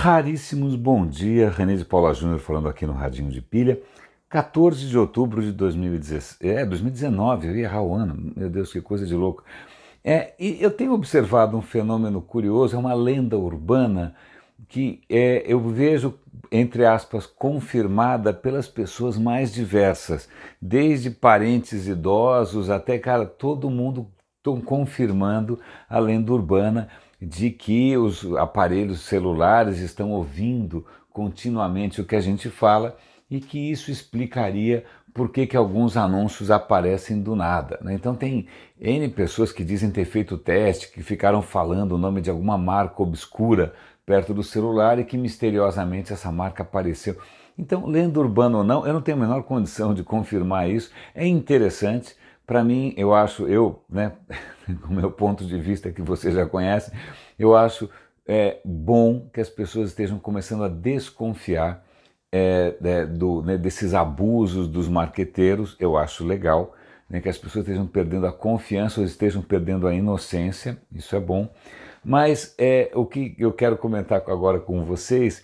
Raríssimos bom dia, René de Paula Júnior falando aqui no Radinho de Pilha, 14 de outubro de 2019, eu ia errar o ano, meu Deus, que coisa de louco. E eu tenho observado um fenômeno curioso, é uma lenda urbana que eu vejo, entre aspas, confirmada pelas pessoas mais diversas, desde parentes idosos até, cara, todo mundo estão confirmando a lenda urbana de que os aparelhos celulares estão ouvindo continuamente o que a gente fala e que isso explicaria por que alguns anúncios aparecem do nada, né? Então tem N pessoas que dizem ter feito o teste, que ficaram falando o nome de alguma marca obscura perto do celular e que misteriosamente essa marca apareceu. Então, lenda urbana ou não, eu não tenho a menor condição de confirmar isso. É interessante, para mim, né, com o meu ponto de vista que você já conhece, eu acho bom que as pessoas estejam começando a desconfiar desses abusos dos marqueteiros. Eu acho legal, né, que as pessoas estejam perdendo a confiança ou estejam perdendo a inocência, isso é bom. Mas o que eu quero comentar agora com vocês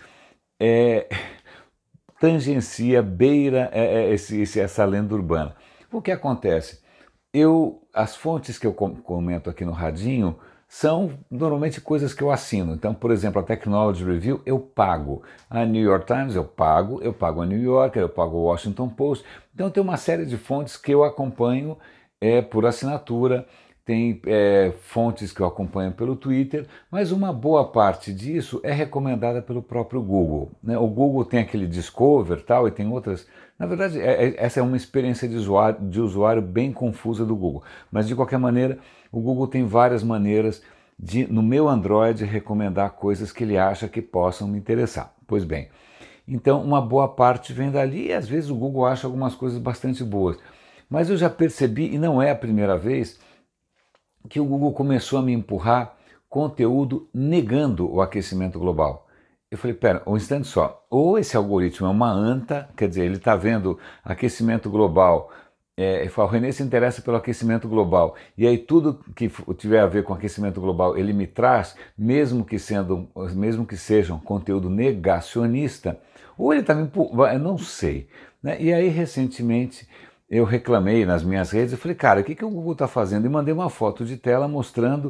tangencia, beira essa lenda urbana. O que acontece? As fontes que eu comento aqui no Radinho são normalmente coisas que eu assino. Então, por exemplo, a Technology Review eu pago. A New York Times eu pago a New Yorker, eu pago o Washington Post. Então tem uma série de fontes que eu acompanho por assinatura. Tem fontes que eu acompanho pelo Twitter, mas uma boa parte disso é recomendada pelo próprio Google, né? O Google tem aquele Discover tal, e tem outras. Na verdade, essa é uma experiência de usuário bem confusa do Google, mas de qualquer maneira, o Google tem várias maneiras de, no meu Android, recomendar coisas que ele acha que possam me interessar. Pois bem, então uma boa parte vem dali e às vezes o Google acha algumas coisas bastante boas. Mas eu já percebi, e não é a primeira vez, que o Google começou a me empurrar conteúdo negando o aquecimento global. Eu falei, pera, um instante só, ou esse algoritmo é uma anta, quer dizer, ele está vendo aquecimento global, ele fala, o René se interessa pelo aquecimento global, e aí tudo que tiver a ver com aquecimento global ele me traz, mesmo que seja um conteúdo negacionista, ou ele está me empurrando, eu não sei, né? E aí recentemente eu reclamei nas minhas redes, eu falei, cara, o que o Google está fazendo? E mandei uma foto de tela mostrando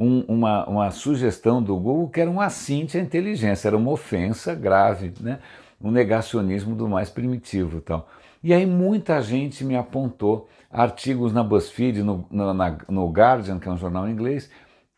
uma sugestão do Google que era um assinte à inteligência, era uma ofensa grave, né? Um negacionismo do mais primitivo e tal. E aí muita gente me apontou artigos na BuzzFeed, no Guardian, que é um jornal inglês,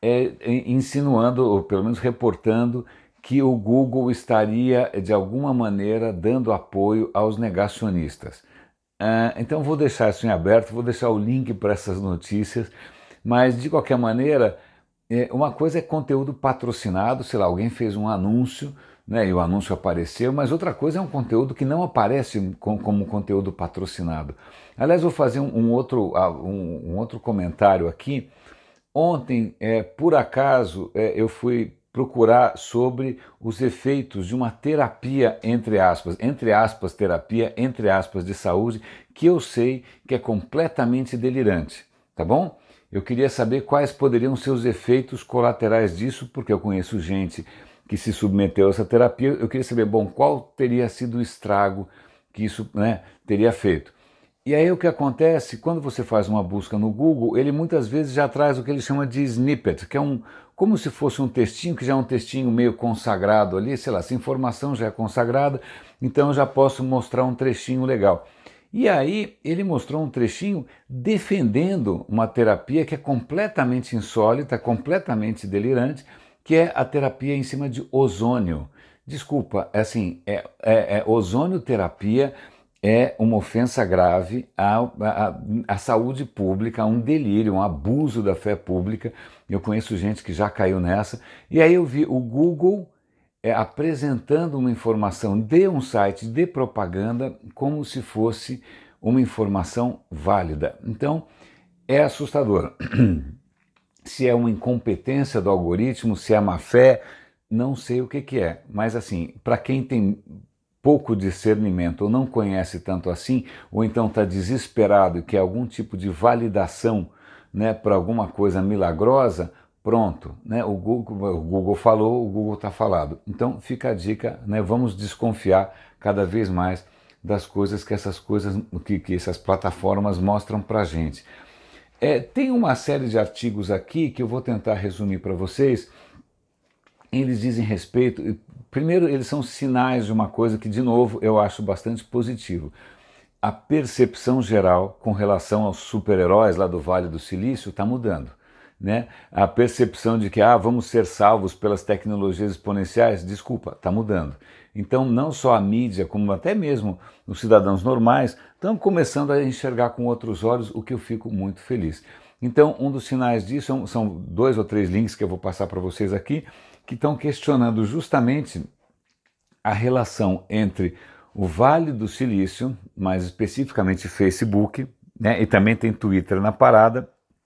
insinuando, ou pelo menos reportando, que o Google estaria, de alguma maneira, dando apoio aos negacionistas. Então vou deixar isso em aberto, vou deixar o link para essas notícias, mas de qualquer maneira, uma coisa é conteúdo patrocinado, sei lá, alguém fez um anúncio, né, e o anúncio apareceu, mas outra coisa é um conteúdo que não aparece como conteúdo patrocinado. Aliás, vou fazer um outro comentário aqui. Ontem, por acaso, eu fui procurar sobre os efeitos de uma terapia, entre aspas terapia, entre aspas de saúde, que eu sei que é completamente delirante, tá bom? Eu queria saber quais poderiam ser os efeitos colaterais disso, porque eu conheço gente que se submeteu a essa terapia, eu queria saber, bom, qual teria sido o estrago que isso, né, teria feito. E aí o que acontece, quando você faz uma busca no Google, ele muitas vezes já traz o que ele chama de snippet, que é como se fosse um textinho, que já é um textinho meio consagrado ali, sei lá, essa informação já é consagrada, então eu já posso mostrar um trechinho legal. E aí ele mostrou um trechinho defendendo uma terapia que é completamente insólita, completamente delirante, que é a terapia em cima de ozônio. Desculpa, ozônio terapia é uma ofensa grave à saúde pública, a um delírio, um abuso da fé pública. Eu conheço gente que já caiu nessa. E aí eu vi o Google apresentando uma informação de um site de propaganda como se fosse uma informação válida. Então, é assustador. Se é uma incompetência do algoritmo, se é má fé, não sei o que é. Mas assim, para quem tem pouco discernimento ou não conhece tanto assim, ou então está desesperado e quer algum tipo de validação, né, para alguma coisa milagrosa, Pronto, né? O Google falou, o Google está falado. Então fica a dica, né? Vamos desconfiar cada vez mais das coisas que essas coisas, que essas plataformas mostram para a gente. Tem uma série de artigos aqui que eu vou tentar resumir para vocês. Eles dizem respeito. Primeiro, eles são sinais de uma coisa que, de novo, eu acho bastante positivo. A percepção geral com relação aos super-heróis lá do Vale do Silício está mudando. Né? A percepção de que vamos ser salvos pelas tecnologias exponenciais, desculpa, está mudando. Então não só a mídia, como até mesmo os cidadãos normais, estão começando a enxergar com outros olhos, o que eu fico muito feliz. Então um dos sinais disso são 2 ou 3 links que eu vou passar para vocês aqui, que estão questionando justamente a relação entre o Vale do Silício, mais especificamente Facebook, né, e também tem Twitter na parada,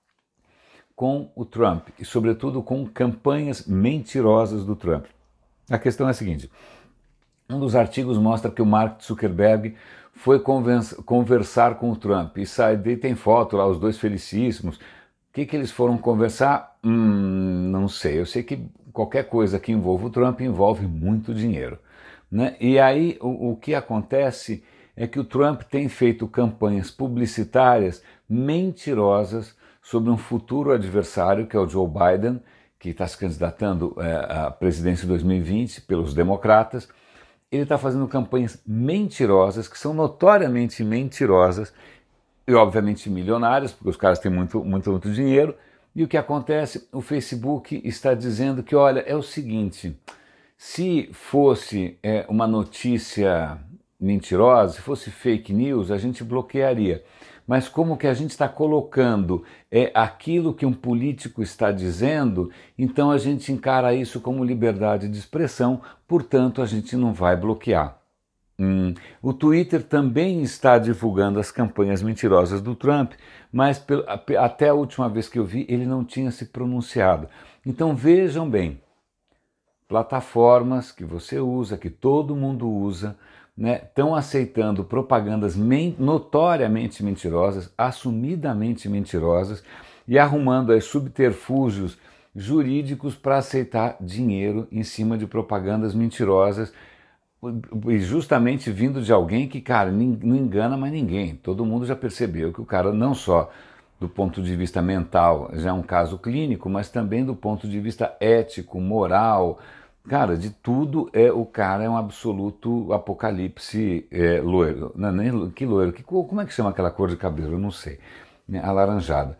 com o Trump e, sobretudo, com campanhas mentirosas do Trump. A questão é a seguinte: um dos artigos mostra que o Mark Zuckerberg foi conversar com o Trump e daí tem foto lá, os dois felicíssimos. O que eles foram conversar? Não sei. Eu sei que qualquer coisa que envolva o Trump envolve muito dinheiro. Né? E aí o que acontece é que o Trump tem feito campanhas publicitárias mentirosas sobre um futuro adversário, que é o Joe Biden, que está se candidatando à presidência de 2020 pelos democratas. Ele está fazendo campanhas mentirosas, que são notoriamente mentirosas, e obviamente milionárias, porque os caras têm muito dinheiro. E o que acontece? O Facebook está dizendo que, olha, é o seguinte, se fosse uma notícia mentirosa, se fosse fake news, a gente bloquearia. Mas como que a gente está colocando aquilo que um político está dizendo, então a gente encara isso como liberdade de expressão, portanto a gente não vai bloquear. O Twitter também está divulgando as campanhas mentirosas do Trump, mas até a última vez que eu vi ele não tinha se pronunciado. Então vejam bem, plataformas que você usa, que todo mundo usa, estão aceitando propagandas notoriamente mentirosas, assumidamente mentirosas, e arrumando aí subterfúgios jurídicos para aceitar dinheiro em cima de propagandas mentirosas, e justamente vindo de alguém que, cara, não engana mais ninguém. Todo mundo já percebeu que o cara não só do ponto de vista mental já é um caso clínico, mas também do ponto de vista ético, moral, cara, de tudo, o cara é um absoluto apocalipse loiro. Não, nem que loiro, como é que chama aquela cor de cabelo? Eu não sei. Alaranjada.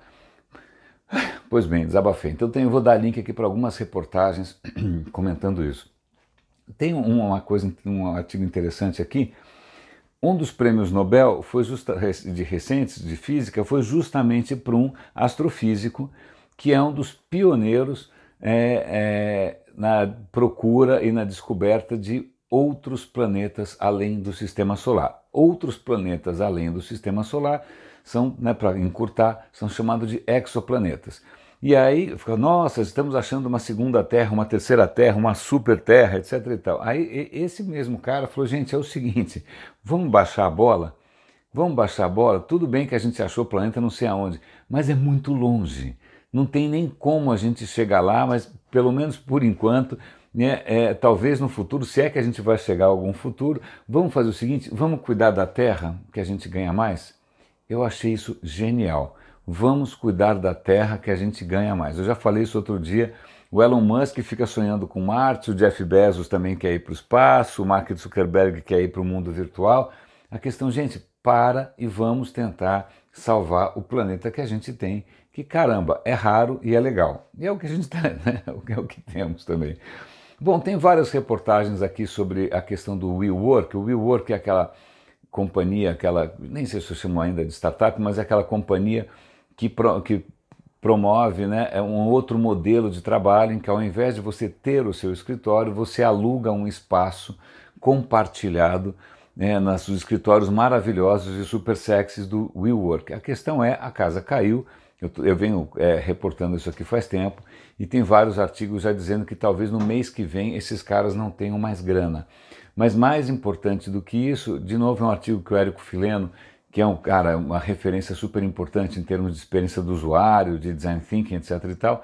Pois bem, desabafei. Então eu vou dar link aqui para algumas reportagens comentando isso. Tem um artigo interessante aqui. Um dos prêmios Nobel de recentes de física foi justamente para um astrofísico que é um dos pioneiros na procura e na descoberta de outros planetas além do Sistema Solar. Outros planetas além do Sistema Solar são, para encurtar, são chamados de exoplanetas. E aí, fica, nossa, estamos achando uma segunda Terra, uma terceira Terra, uma super Terra, etc. e tal. Aí esse mesmo cara falou, gente, é o seguinte, vamos baixar a bola? Vamos baixar a bola? Tudo bem que a gente achou o planeta não sei aonde, mas é muito longe. Não tem nem como a gente chegar lá, mas pelo menos por enquanto, talvez no futuro, se é que a gente vai chegar a algum futuro, vamos fazer o seguinte, vamos cuidar da Terra, que a gente ganha mais? Eu achei isso genial. Vamos cuidar da Terra que a gente ganha mais. Eu já falei isso outro dia, o Elon Musk fica sonhando com Marte, o Jeff Bezos também quer ir para o espaço, o Mark Zuckerberg quer ir para o mundo virtual. A questão, gente, para e vamos tentar salvar o planeta que a gente tem, que caramba, é raro e é legal. E é o que a gente tem, né? É o que temos também. Bom, tem várias reportagens aqui sobre a questão do WeWork. O WeWork é aquela companhia, nem sei se eu chamo ainda de startup, mas é aquela companhia que promove um outro modelo de trabalho em que, ao invés de você ter o seu escritório, você aluga um espaço compartilhado nos escritórios maravilhosos e super sexys do WeWork. A questão é, a casa caiu, eu venho reportando isso aqui faz tempo, e tem vários artigos já dizendo que talvez no mês que vem esses caras não tenham mais grana. Mas mais importante do que isso, de novo é um artigo que o Érico Fileno, que é um cara, uma referência super importante em termos de experiência do usuário, de design thinking, etc. e tal,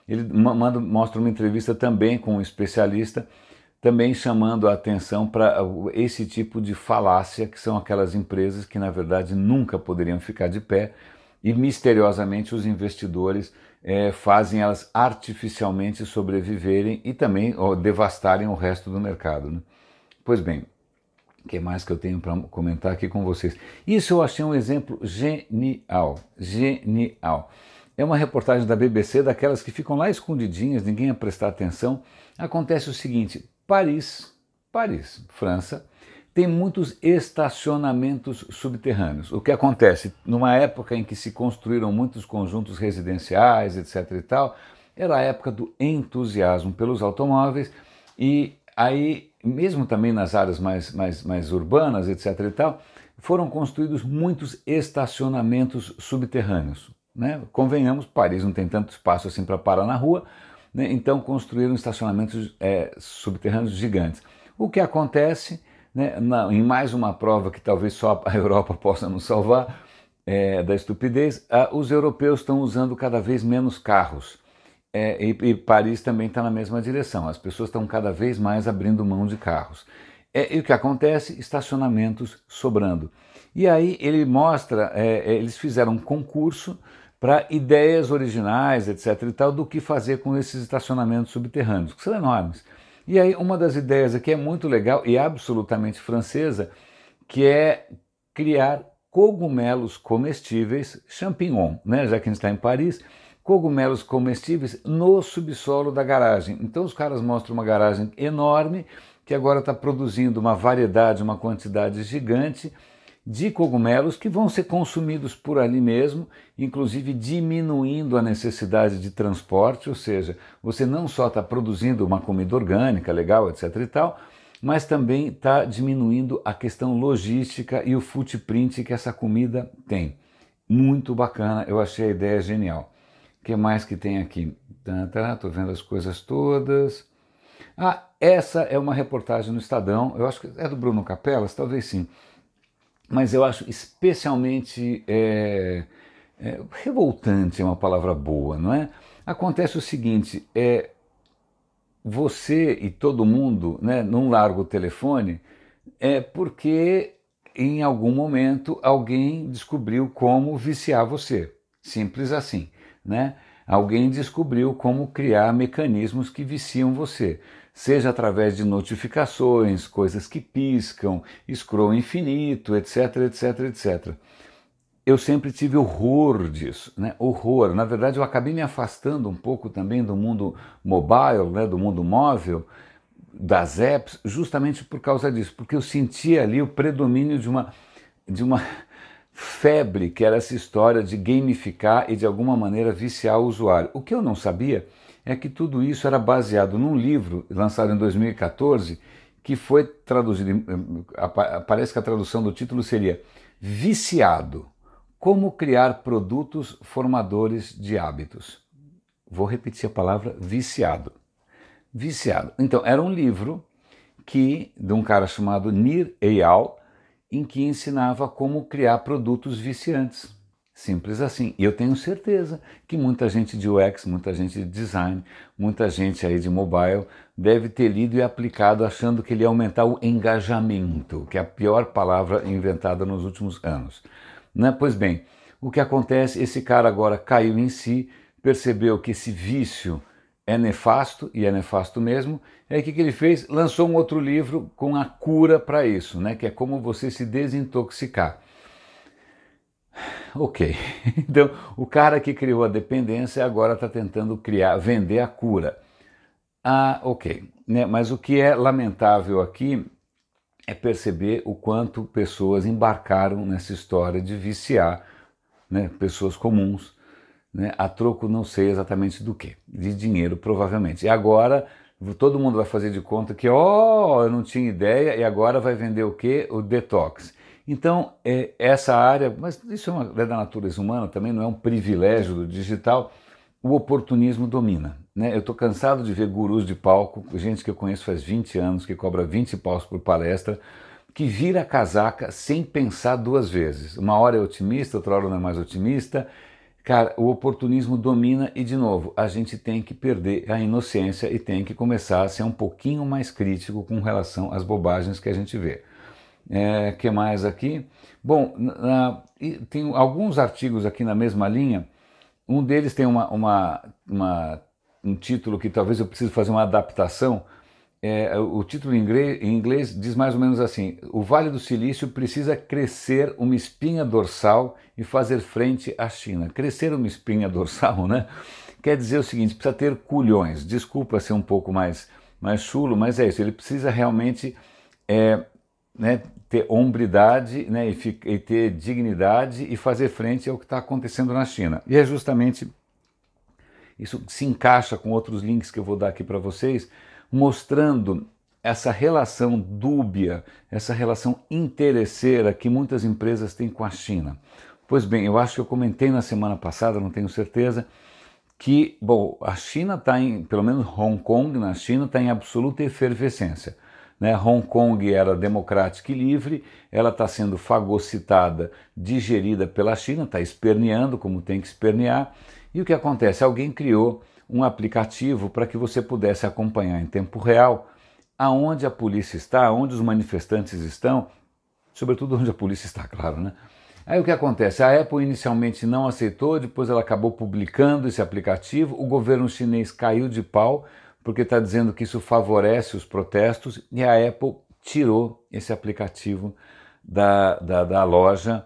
ele mostra uma entrevista também com um especialista, também chamando a atenção para esse tipo de falácia, que são aquelas empresas que na verdade nunca poderiam ficar de pé e misteriosamente os investidores fazem elas artificialmente sobreviverem e também devastarem o resto do mercado, né? Pois bem, o que mais que eu tenho para comentar aqui com vocês? Isso eu achei um exemplo genial, genial. É uma reportagem da BBC, daquelas que ficam lá escondidinhas, ninguém ia prestar atenção. Acontece o seguinte, Paris, França, tem muitos estacionamentos subterrâneos. O que acontece? Numa época em que se construíram muitos conjuntos residenciais, etc. e tal, era a época do entusiasmo pelos automóveis e aí, mesmo também nas áreas mais urbanas, etc. e tal, foram construídos muitos estacionamentos subterrâneos, né? Convenhamos, Paris não tem tanto espaço assim para parar na rua, né? Então construíram estacionamentos subterrâneos gigantes. O que acontece, né, em mais uma prova que talvez só a Europa possa nos salvar da estupidez, os europeus estão usando cada vez menos carros. E Paris também está na mesma direção, as pessoas estão cada vez mais abrindo mão de carros. E o que acontece? Estacionamentos sobrando. E aí ele mostra, eles fizeram um concurso para ideias originais, etc. e tal, do que fazer com esses estacionamentos subterrâneos, que são enormes. E aí uma das ideias aqui é muito legal e absolutamente francesa, que é criar cogumelos comestíveis, champignon, né? Já que a gente está em Paris, cogumelos comestíveis no subsolo da garagem. Então os caras mostram uma garagem enorme que agora está produzindo uma variedade, uma quantidade gigante de cogumelos que vão ser consumidos por ali mesmo, inclusive diminuindo a necessidade de transporte, ou seja, você não só está produzindo uma comida orgânica, legal, etc. e tal, mas também está diminuindo a questão logística e o footprint que essa comida tem. Muito bacana, eu achei a ideia genial. O que mais que tem aqui? Estou vendo as coisas todas. Essa é uma reportagem no Estadão, eu acho que é do Bruno Capelas, talvez sim, mas eu acho especialmente revoltante, é uma palavra boa, não é? Acontece o seguinte, você e todo mundo, né, não larga o telefone porque em algum momento alguém descobriu como viciar você, simples assim, né? Alguém descobriu como criar mecanismos que viciam você, seja através de notificações, coisas que piscam, scroll infinito, etc, etc, etc. Eu sempre tive horror disso, né? Horror. Na verdade, eu acabei me afastando um pouco também do mundo mobile, né? Do mundo móvel, das apps, justamente por causa disso, porque eu sentia ali o predomínio de uma febre, que era essa história de gamificar e de alguma maneira viciar o usuário. O que eu não sabia é que tudo isso era baseado num livro lançado em 2014 que foi traduzido, parece que a tradução do título seria Viciado, como criar produtos formadores de hábitos. Vou repetir a palavra viciado. Viciado. Então, era um livro de um cara chamado Nir Eyal, em que ensinava como criar produtos viciantes. Simples assim. E eu tenho certeza que muita gente de UX, muita gente de design, muita gente aí de mobile deve ter lido e aplicado achando que ele ia aumentar o engajamento, que é a pior palavra inventada nos últimos anos. Né? Pois bem, o que acontece, esse cara agora caiu em si, percebeu que esse vício é nefasto, e é nefasto mesmo, aí o que ele fez? Lançou um outro livro com a cura para isso, né? Que é como você se desintoxicar. Ok, então o cara que criou a dependência agora está tentando vender a cura. Ok, né? Mas o que é lamentável aqui é perceber o quanto pessoas embarcaram nessa história de viciar, né? Pessoas comuns, né, a troco não sei exatamente do que, de dinheiro provavelmente. E agora todo mundo vai fazer de conta que, eu não tinha ideia, e agora vai vender o quê? O detox. Então, essa área, mas isso é da natureza humana, também não é um privilégio do digital, o oportunismo domina. Né? Eu estou cansado de ver gurus de palco, gente que eu conheço faz 20 anos, que cobra 20 paus por palestra, que vira a casaca sem pensar duas vezes. Uma hora é otimista, outra hora não é mais otimista. cara, o oportunismo domina e, de novo, a gente tem que perder a inocência e tem que começar a ser um pouquinho mais crítico com relação às bobagens que a gente vê. Que mais aqui? Bom, tem alguns artigos aqui na mesma linha. Um deles tem um título que talvez eu precise fazer uma adaptação. O título em inglês diz mais ou menos assim: o Vale do Silício precisa crescer uma espinha dorsal e fazer frente à China. Crescer uma espinha dorsal, né? Quer dizer o seguinte: precisa ter culhões. Desculpa ser um pouco mais chulo, mas é isso. Ele precisa realmente né, ter hombridade, né, e ter dignidade e fazer frente ao que está acontecendo na China. E é justamente isso que se encaixa com outros links que eu vou dar aqui para vocês, mostrando essa relação dúbia, essa relação interesseira que muitas empresas têm com a China. Pois bem, eu acho que eu comentei na semana passada, não tenho certeza, que, bom, a China está pelo menos Hong Kong na China está em absoluta efervescência. Né? Hong Kong era democrática e livre, ela está sendo fagocitada, digerida pela China, está esperneando como tem que espernear. E o que acontece? Alguém criou um aplicativo para que você pudesse acompanhar em tempo real aonde a polícia está, aonde os manifestantes estão, sobretudo onde a polícia está, claro, né? Aí o que acontece? A Apple inicialmente não aceitou, depois ela acabou publicando esse aplicativo, o governo chinês caiu de pau, porque está dizendo que isso favorece os protestos, e a Apple tirou esse aplicativo da loja,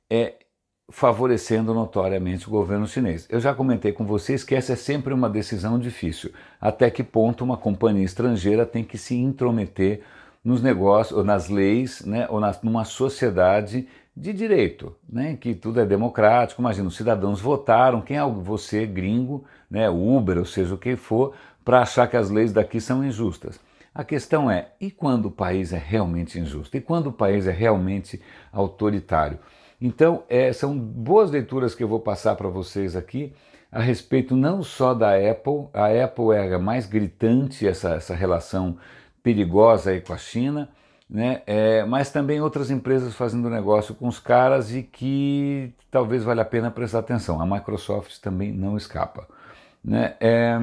favorecendo notoriamente o governo chinês. Eu já comentei com vocês que essa é sempre uma decisão difícil. Até que ponto uma companhia estrangeira tem que se intrometer nos negócios, ou nas leis, né, ou numa sociedade de direito, né, que tudo é democrático. Imagina, os cidadãos votaram, quem é você, gringo, né, Uber, ou seja o que for, para achar que as leis daqui são injustas. A questão é, e quando o país é realmente injusto? E quando o país é realmente autoritário? Então, são boas leituras que eu vou passar para vocês aqui a respeito não só da Apple. A Apple é a mais gritante, essa relação perigosa aí com a China, né? Mas também outras empresas fazendo negócio com os caras e que talvez valha a pena prestar atenção. A Microsoft também não escapa, né?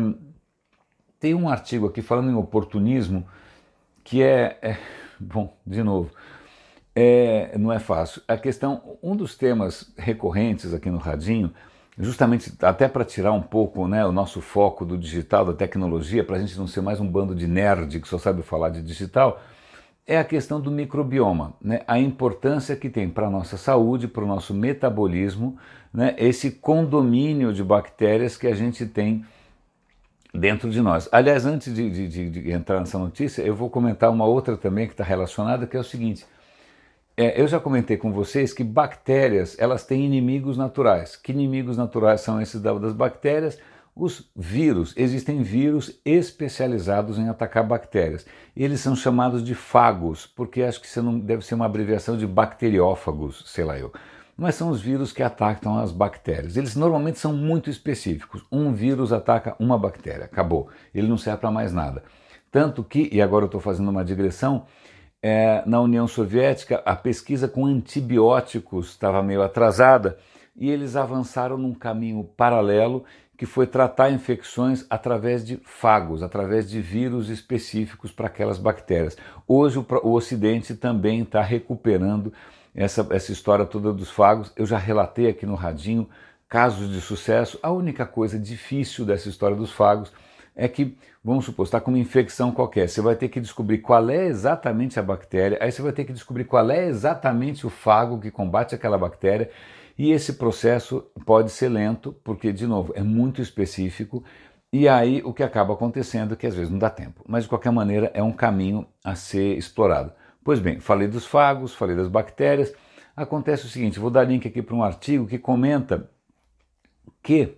Tem um artigo aqui falando em oportunismo que bom, de novo, não é fácil. A questão, um dos temas recorrentes aqui no Radinho, justamente até para tirar um pouco, né, o nosso foco do digital, da tecnologia, para a gente não ser mais um bando de nerd que só sabe falar de digital, é a questão do microbioma, né, a importância que tem para a nossa saúde, para o nosso metabolismo, né, esse condomínio de bactérias que a gente tem dentro de nós. Aliás, antes de entrar nessa notícia, eu vou comentar uma outra também que está relacionada, que é o seguinte: eu já comentei com vocês que bactérias, elas têm inimigos naturais. Que inimigos naturais são esses das bactérias? Os vírus. Existem vírus especializados em atacar bactérias. Eles são chamados de fagos, porque acho que isso não deve ser uma abreviação de bacteriófagos, sei lá eu. Mas são os vírus que atacam as bactérias. Eles normalmente são muito específicos. Um vírus ataca uma bactéria, acabou. Ele não serve para mais nada. Tanto que, e agora eu estou fazendo uma digressão, na União Soviética a pesquisa com antibióticos estava meio atrasada e eles avançaram num caminho paralelo que foi tratar infecções através de fagos, através de vírus específicos para aquelas bactérias. Hoje o Ocidente também está recuperando essa história toda dos fagos. Eu já relatei aqui no Radinho casos de sucesso. A única coisa difícil dessa história dos fagos é que, vamos supor, você está com uma infecção qualquer, você vai ter que descobrir qual é exatamente a bactéria, aí você vai ter que descobrir qual é exatamente o fago que combate aquela bactéria, e esse processo pode ser lento, porque, de novo, é muito específico, e aí o que acaba acontecendo é que às vezes não dá tempo, mas de qualquer maneira é um caminho a ser explorado. Pois bem, falei dos fagos, falei das bactérias. Acontece o seguinte, vou dar link aqui para um artigo que comenta que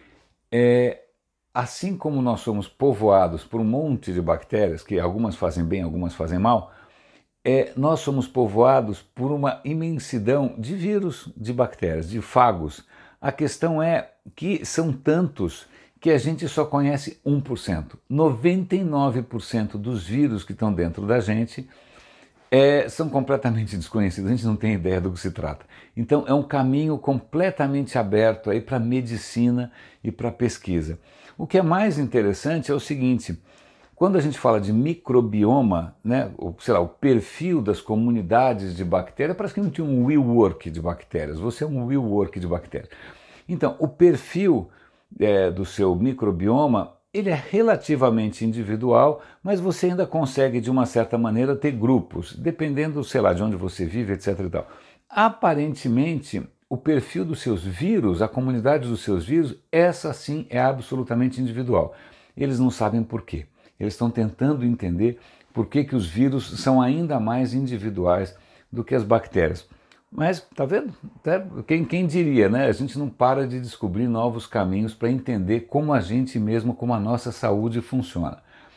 assim como nós somos povoados por um monte de bactérias, que algumas fazem bem, algumas fazem mal, nós somos povoados por uma imensidão de vírus, de bactérias, de fagos. A questão é que são tantos que a gente só conhece 1%. 99% dos vírus que estão dentro da gente são completamente desconhecidos, a gente não tem ideia do que se trata. Então é um caminho completamente aberto aí para a medicina e para a pesquisa. O que é mais interessante é o seguinte: quando a gente fala de microbioma, né, sei lá, o perfil das comunidades de bactérias, parece que não tinha um WeWork de bactérias, você é um WeWork de bactérias. Então, o perfil do seu microbioma, ele é relativamente individual, mas você ainda consegue, de uma certa maneira, ter grupos, dependendo, sei lá, de onde você vive, etc. e tal. Aparentemente, o perfil dos seus vírus, a comunidade dos seus vírus, essa sim é absolutamente individual. Eles não sabem por quê. Eles estão tentando entender por que os vírus são ainda mais individuais do que as bactérias. Mas, tá vendo? Quem diria, né? A gente não para de descobrir novos caminhos para entender como a gente mesmo, como a nossa saúde funciona.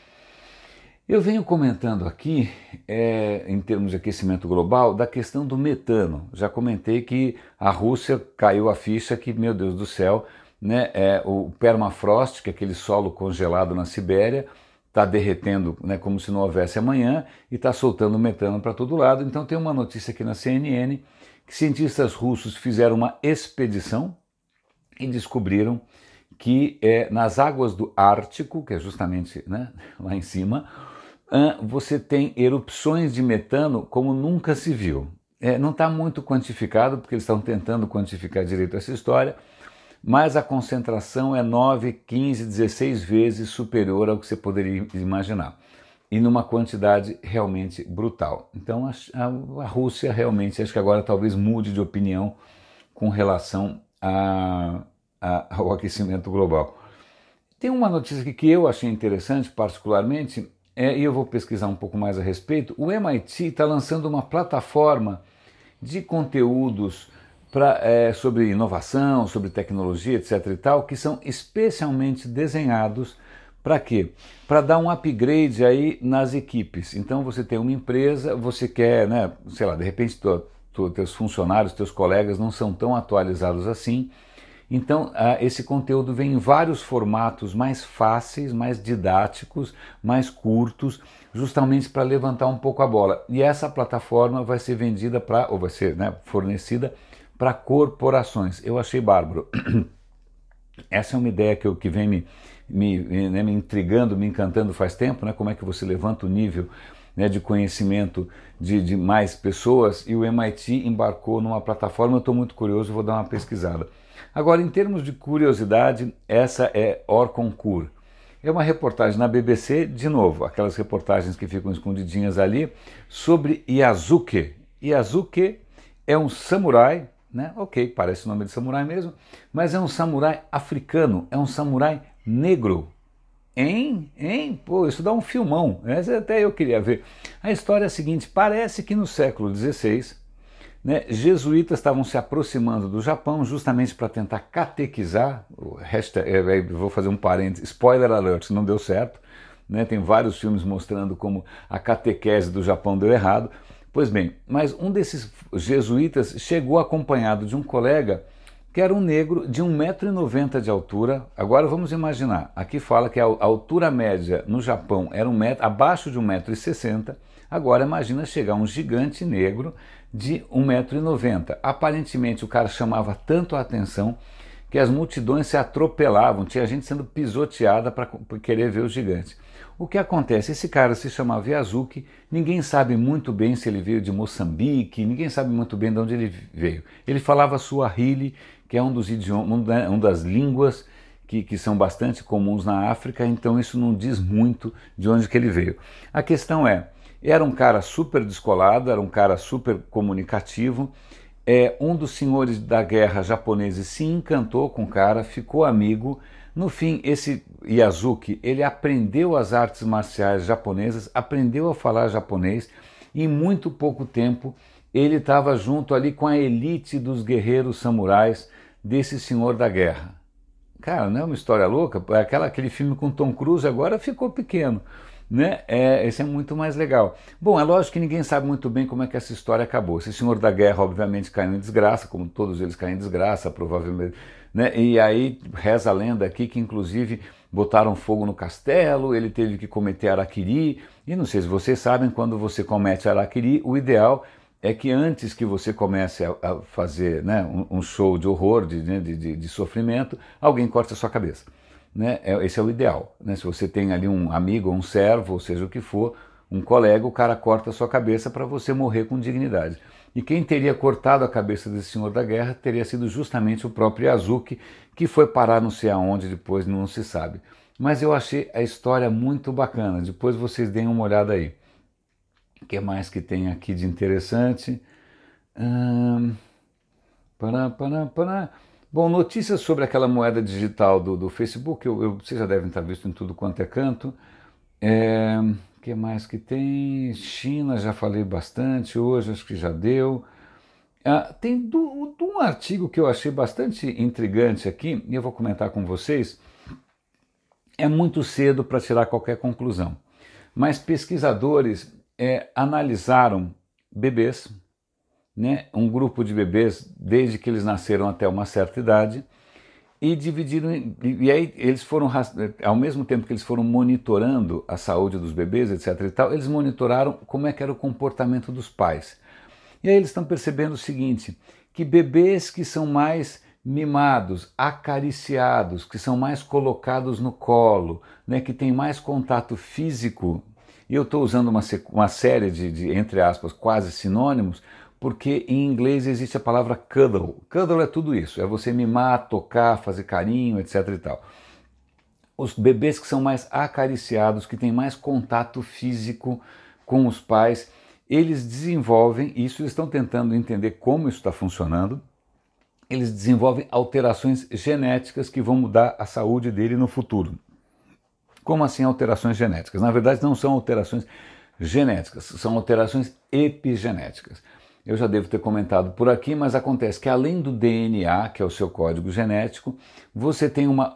Eu venho comentando aqui, em termos de aquecimento global, da questão do metano. Já comentei que a Rússia caiu a ficha que, meu Deus do céu, né, o permafrost, que é aquele solo congelado na Sibéria, está derretendo, né, como se não houvesse amanhã e está soltando metano para todo lado. Então tem uma notícia aqui na CNN que cientistas russos fizeram uma expedição e descobriram que nas águas do Ártico, que é justamente, né, lá em cima, você tem erupções de metano como nunca se viu. Não está muito quantificado, porque eles estão tentando quantificar direito essa história, mas a concentração é 9, 15, 16 vezes superior ao que você poderia imaginar. E numa quantidade realmente brutal. Então a Rússia realmente, acho que agora talvez mude de opinião com relação ao aquecimento global. Tem uma notícia aqui que eu achei interessante particularmente, e eu vou pesquisar um pouco mais a respeito. O MIT está lançando uma plataforma de conteúdos sobre inovação, sobre tecnologia, etc. e tal, que são especialmente desenhados para quê? Para dar um upgrade aí nas equipes. Então você tem uma empresa, você quer, né, sei lá, de repente teus funcionários, teus colegas não são tão atualizados assim. Então esse conteúdo vem em vários formatos mais fáceis, mais didáticos, mais curtos, justamente para levantar um pouco a bola. E essa plataforma vai ser vendida ou vai ser, né, fornecida para corporações. Eu achei bárbaro. Essa é uma ideia que vem me intrigando, me encantando faz tempo, né? Como é que você levanta o nível, né, de conhecimento de mais pessoas, e o MIT embarcou numa plataforma. Eu estou muito curioso, vou dar uma pesquisada. Agora, em termos de curiosidade, essa é Orconcourt. É uma reportagem na BBC, de novo, aquelas reportagens que ficam escondidinhas ali, sobre Yasuke. Yasuke é um samurai, né? Ok, parece o nome de samurai mesmo, mas é um samurai africano, é um samurai negro. Pô, isso dá um filmão, essa até eu queria ver. A história é a seguinte: parece que no século XVI, né, jesuítas estavam se aproximando do Japão justamente para tentar catequizar, vou fazer um parênteses, spoiler alert, não deu certo, né, tem vários filmes mostrando como a catequese do Japão deu errado. Pois bem, mas um desses jesuítas chegou acompanhado de um colega que era um negro de 1,90 m de altura. Agora vamos imaginar, aqui fala que a altura média no Japão era abaixo de 1,60 m, agora imagina chegar um gigante negro de 1,90 m. Aparentemente o cara chamava tanto a atenção que as multidões se atropelavam, tinha gente sendo pisoteada para querer ver o gigante. O que acontece? Esse cara se chamava Yasuke, ninguém sabe muito bem se ele veio de Moçambique, ninguém sabe muito bem de onde ele veio. Ele falava Swahili, que é um dos idiomas, uma das línguas que são bastante comuns na África, então isso não diz muito de onde que ele veio. A questão era um cara super descolado, era um cara super comunicativo. Um dos senhores da guerra japoneses se encantou com o cara, ficou amigo. No fim, esse Yasuke, ele aprendeu as artes marciais japonesas, aprendeu a falar japonês, e em muito pouco tempo ele estava junto ali com a elite dos guerreiros samurais desse senhor da guerra. Cara, não é uma história louca? Aquele filme com Tom Cruise agora ficou pequeno, né? Esse é muito mais legal. Bom, é lógico que ninguém sabe muito bem como é que essa história acabou. Esse senhor da guerra obviamente caiu em desgraça, como todos eles caem em desgraça, provavelmente, né? E aí reza a lenda aqui que inclusive botaram fogo no castelo, ele teve que cometer harakiri, e não sei se vocês sabem, quando você comete harakiri, o ideal é que antes que você comece a fazer, né, um show de horror, de sofrimento, alguém corte a sua cabeça. Né? Esse é o ideal. Né? Se você tem ali um amigo, um servo, ou seja o que for, um colega, o cara corta a sua cabeça para você morrer com dignidade. E quem teria cortado a cabeça desse senhor da guerra teria sido justamente o próprio Yasuke, que foi parar não sei aonde depois, não se sabe. Mas eu achei a história muito bacana, depois vocês deem uma olhada aí. O que mais que tem aqui de interessante? Bom, notícias sobre aquela moeda digital do Facebook, vocês já devem estar visto em tudo quanto é canto. O que mais que tem? China, já falei bastante hoje, acho que já deu. Tem um artigo que eu achei bastante intrigante aqui, e eu vou comentar com vocês. É muito cedo para tirar qualquer conclusão, mas pesquisadores analisaram bebês, né, um grupo de bebês desde que eles nasceram até uma certa idade, e dividiram, e aí eles foram, ao mesmo tempo que eles foram monitorando a saúde dos bebês, etc. e tal, eles monitoraram como é que era o comportamento dos pais. E aí eles estão percebendo o seguinte, que bebês que são mais mimados, acariciados, que são mais colocados no colo, né, que têm mais contato físico, e eu estou usando uma série de, entre aspas, quase sinônimos, porque em inglês existe a palavra cuddle. Cuddle é tudo isso, é você mimar, tocar, fazer carinho, etc. e tal. Os bebês que são mais acariciados, que têm mais contato físico com os pais, eles desenvolvem, isso eles estão tentando entender como isso está funcionando, eles desenvolvem alterações genéticas que vão mudar a saúde dele no futuro. Como assim alterações genéticas? Na verdade não são alterações genéticas, são alterações epigenéticas. Eu já devo ter comentado por aqui, mas acontece que além do DNA, que é o seu código genético, você tem um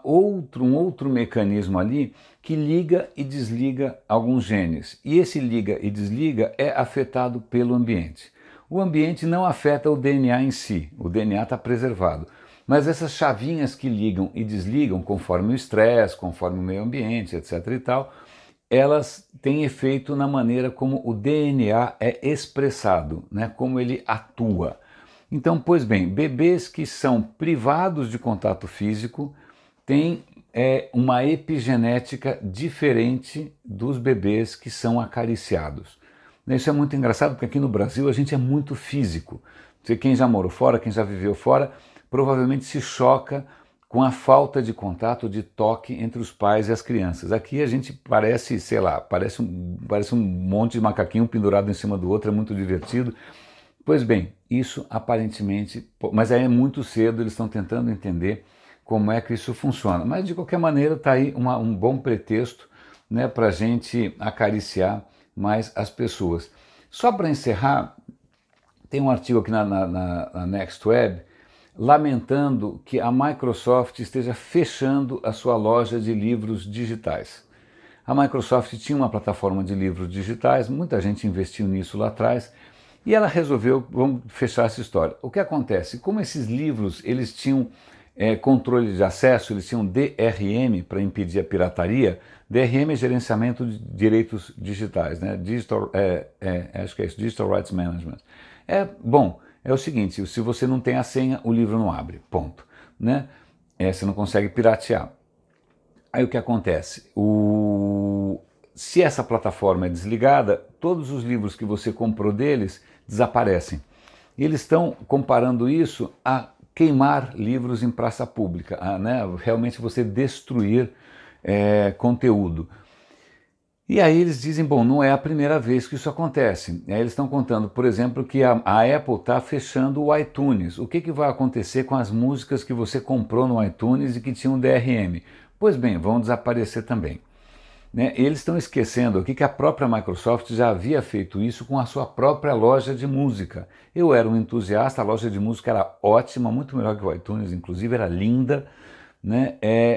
outro mecanismo ali que liga e desliga alguns genes. E esse liga e desliga é afetado pelo ambiente. O ambiente não afeta o DNA em si, o DNA está preservado. Mas essas chavinhas que ligam e desligam conforme o estresse, conforme o meio ambiente, etc. e tal, elas têm efeito na maneira como o DNA é expressado, né? Como ele atua. Então, pois bem, bebês que são privados de contato físico têm uma epigenética diferente dos bebês que são acariciados. Isso é muito engraçado porque aqui no Brasil a gente é muito físico. Quem já morou fora, quem já viveu fora, provavelmente se choca com a falta de contato, de toque entre os pais e as crianças. Aqui a gente parece, sei lá, parece um monte de macaquinho pendurado em cima do outro, é muito divertido. Pois bem, isso aparentemente, mas aí é muito cedo, eles estão tentando entender como é que isso funciona. Mas de qualquer maneira está aí um bom pretexto, né, para a gente acariciar mais as pessoas. Só para encerrar, tem um artigo aqui na Next Web lamentando que a Microsoft esteja fechando a sua loja de livros digitais. A Microsoft tinha uma plataforma de livros digitais, muita gente investiu nisso lá atrás, e ela resolveu, vamos fechar essa história. O que acontece? Como esses livros eles tinham controle de acesso, eles tinham DRM para impedir a pirataria. DRM é gerenciamento de direitos digitais, né? Acho que é isso, Digital Rights Management. Bom, é o seguinte, se você não tem a senha, o livro não abre, ponto. Né? Você não consegue piratear. Aí o que acontece? Se essa plataforma é desligada, todos os livros que você comprou deles desaparecem. E eles estão comparando isso a queimar livros em praça pública, né? Realmente você destruir conteúdo. E aí eles dizem, bom, não é a primeira vez que isso acontece. Aí eles estão contando, por exemplo, que a Apple está fechando o iTunes. O que vai acontecer com as músicas que você comprou no iTunes e que tinham DRM? Pois bem, vão desaparecer também. Né? Eles estão esquecendo aqui que a própria Microsoft já havia feito isso com a sua própria loja de música. Eu era um entusiasta, a loja de música era ótima, muito melhor que o iTunes, inclusive era linda, né?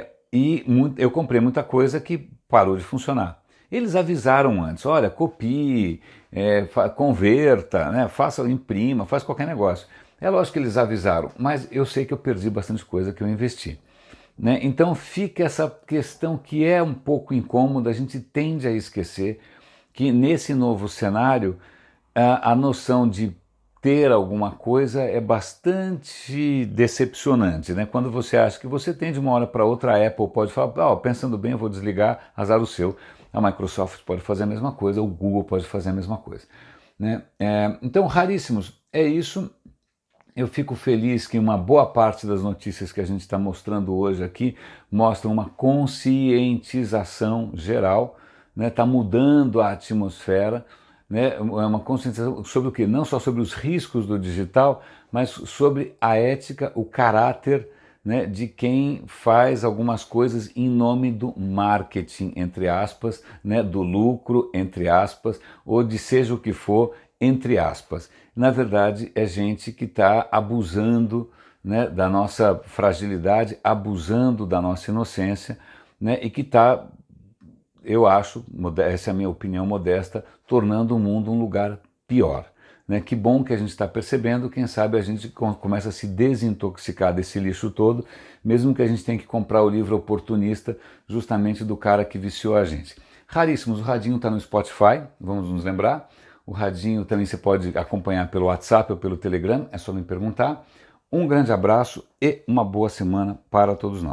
Eu comprei muita coisa que parou de funcionar. Eles avisaram antes, olha, copie, converta, né? Imprima, faz qualquer negócio. É lógico que eles avisaram, mas eu sei que eu perdi bastante coisa que eu investi. Né? Então fica essa questão que é um pouco incômoda, a gente tende a esquecer que nesse novo cenário a noção de ter alguma coisa é bastante decepcionante, né? Quando você acha que você tem de uma hora para outra, a Apple pode falar, pensando bem, eu vou desligar, azar o seu. A Microsoft pode fazer a mesma coisa, o Google pode fazer a mesma coisa. Né? Então, raríssimos, é isso. Eu fico feliz que uma boa parte das notícias que a gente está mostrando hoje aqui mostram uma conscientização geral, né? Está mudando a atmosfera, né? É uma conscientização sobre o quê? Não só sobre os riscos do digital, mas sobre a ética, o caráter, né, de quem faz algumas coisas em nome do marketing, entre aspas, né, do lucro, entre aspas, ou de seja o que for, entre aspas. Na verdade, é gente que está abusando, né, da nossa fragilidade, abusando da nossa inocência, né, e que está, eu acho, essa é a minha opinião modesta, tornando o mundo um lugar pior. Né? Que bom que a gente está percebendo, quem sabe a gente começa a se desintoxicar desse lixo todo, mesmo que a gente tenha que comprar o livro oportunista justamente do cara que viciou a gente. Raríssimos, o Radinho está no Spotify, vamos nos lembrar. O Radinho também você pode acompanhar pelo WhatsApp ou pelo Telegram, é só me perguntar. Um grande abraço e uma boa semana para todos nós.